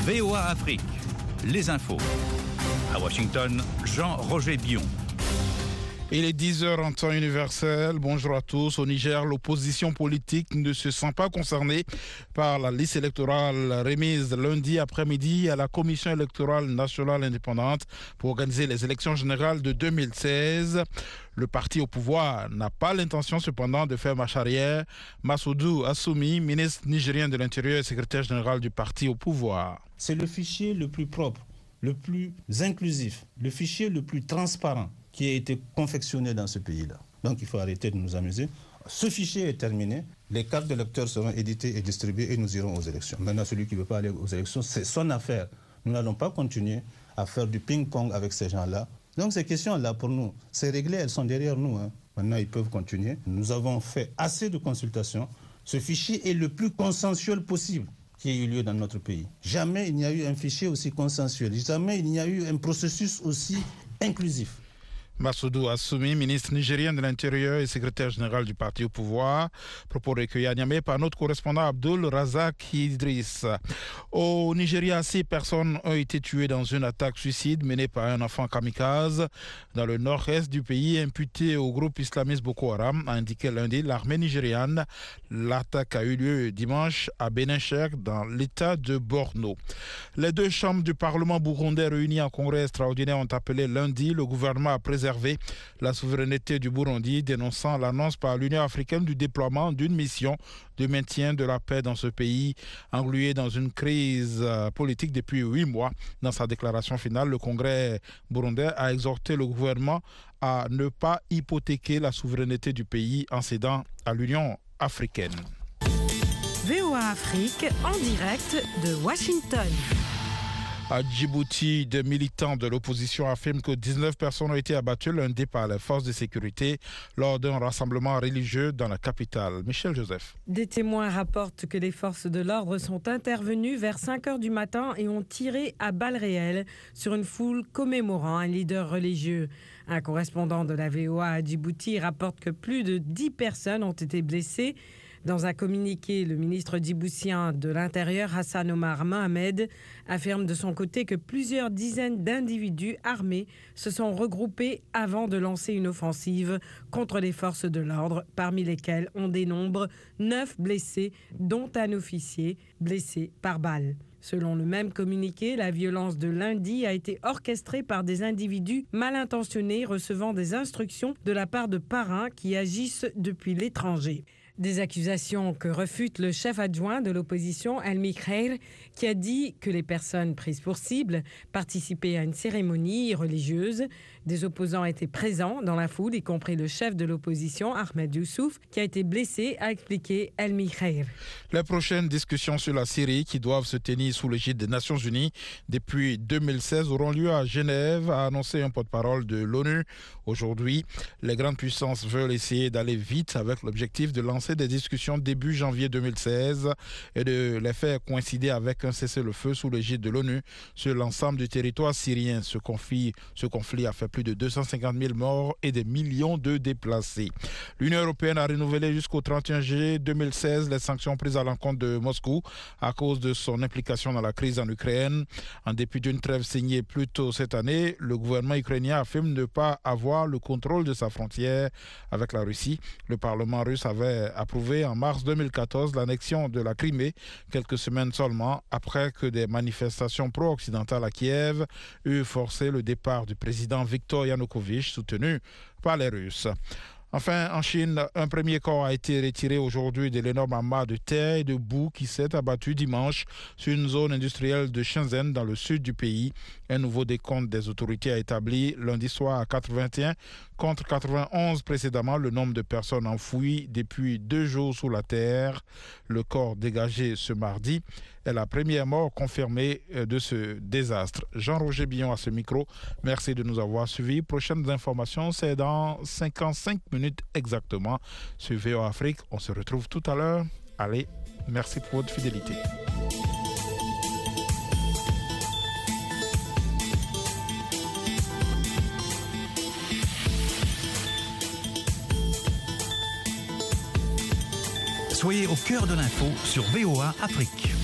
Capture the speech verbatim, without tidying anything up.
V O A Afrique, les infos. À Washington, Jean-Roger Bion. Il est dix heures en temps universel. Bonjour à tous. Au Niger, l'opposition politique ne se sent pas concernée par la liste électorale remise lundi après-midi à la Commission électorale nationale indépendante pour organiser les élections générales de deux mille seize. Le parti au pouvoir n'a pas l'intention cependant de faire marche arrière. Massoudou Assoumi, ministre nigérien de l'Intérieur et secrétaire général du parti au pouvoir. C'est le fichier le plus propre, le plus inclusif, le fichier le plus transparent qui a été confectionné dans ce pays-là. Donc il faut arrêter de nous amuser. Ce fichier est terminé, les cartes d'électeurs seront éditées et distribuées et nous irons aux élections. Maintenant, celui qui ne veut pas aller aux élections, c'est son affaire. Nous n'allons pas continuer à faire du ping-pong avec ces gens-là. Donc ces questions-là, pour nous, c'est réglé, elles sont derrière nous. Hein. Maintenant, ils peuvent continuer. Nous avons fait assez de consultations. Ce fichier est le plus consensuel possible qui ait eu lieu dans notre pays. Jamais il n'y a eu un fichier aussi consensuel. Jamais il n'y a eu un processus aussi inclusif. Massoudou Assoumi, ministre nigérien de l'Intérieur et secrétaire général du parti au pouvoir. Propos recueillis à Niamey par notre correspondant Abdul Razak Idriss. Au Nigeria, six personnes ont été tuées dans une attaque suicide menée par un enfant kamikaze dans le nord-est du pays, imputé au groupe islamiste Boko Haram, a indiqué lundi l'armée nigériane. L'attaque a eu lieu dimanche à Benin-Chek dans l'état de Borno. Les deux chambres du Parlement burundais réunies en congrès extraordinaire ont appelé lundi le gouvernement à préserver la souveraineté du Burundi, dénonçant l'annonce par l'Union africaine du déploiement d'une mission de maintien de la paix dans ce pays, englué dans une crise politique depuis huit mois. Dans sa déclaration finale, le Congrès burundais a exhorté le gouvernement à ne pas hypothéquer la souveraineté du pays en cédant à l'Union africaine. V O A Afrique en direct de Washington. À Djibouti, des militants de l'opposition affirment que dix-neuf personnes ont été abattues lundi par les forces de sécurité lors d'un rassemblement religieux dans la capitale. Michel Joseph. Des témoins rapportent que les forces de l'ordre sont intervenues vers cinq heures du matin et ont tiré à balles réelles sur une foule commémorant un leader religieux. Un correspondant de la V O A à Djibouti rapporte que plus de dix personnes ont été blessées. Dans un communiqué, le ministre djiboutien de l'Intérieur, Hassan Omar Mohamed, affirme de son côté que plusieurs dizaines d'individus armés se sont regroupés avant de lancer une offensive contre les forces de l'ordre, parmi lesquels on dénombre neuf blessés, dont un officier blessé par balle. Selon le même communiqué, la violence de lundi a été orchestrée par des individus mal intentionnés recevant des instructions de la part de parrains qui agissent depuis l'étranger. Des accusations que refute le chef adjoint de l'opposition, Elmi Khair, qui a dit que les personnes prises pour cible participaient à une cérémonie religieuse. Des opposants étaient présents dans la foule, y compris le chef de l'opposition, Ahmed Youssouf, qui a été blessé, a expliqué Elmi Khair. Les prochaines discussions sur la Syrie, qui doivent se tenir sous l'égide des Nations Unies depuis deux mille seize, auront lieu à Genève, a annoncé un porte-parole de l'ONU. Aujourd'hui, les grandes puissances veulent essayer d'aller vite avec l'objectif de lancer des discussions début janvier deux mille seize et de les faire coïncider avec un cessez-le-feu sous l'égide de l'ONU sur l'ensemble du territoire syrien. Ce conflit, ce conflit a fait plus de deux cent cinquante mille morts et des millions de déplacés. L'Union européenne a renouvelé jusqu'au trente et un juillet deux mille seize les sanctions prises à l'encontre de Moscou à cause de son implication dans la crise en Ukraine. En dépit d'une trêve signée plus tôt cette année, le gouvernement ukrainien affirme ne pas avoir le contrôle de sa frontière avec la Russie. Le Parlement russe avait approuvé en mars deux mille quatorze l'annexion de la Crimée, quelques semaines seulement après que des manifestations pro-occidentales à Kiev eurent forcé le départ du président Viktor Yanukovych, soutenu par les Russes. Enfin, en Chine, un premier corps a été retiré aujourd'hui de l'énorme amas de terre et de boue qui s'est abattu dimanche sur une zone industrielle de Shenzhen dans le sud du pays. Un nouveau décompte des autorités a établi lundi soir à quatre-vingt-un contre quatre-vingt-onze précédemment le nombre de personnes enfouies depuis deux jours sous la terre. Le corps dégagé ce mardi est la première mort confirmée de ce désastre. Jean-Roger Bion à ce micro. Merci de nous avoir suivis. Prochaines informations, c'est dans cinquante-cinq minutes exactement sur V O A Afrique. On se retrouve tout à l'heure. Allez, merci pour votre fidélité. Soyez au cœur de l'info sur V O A Afrique.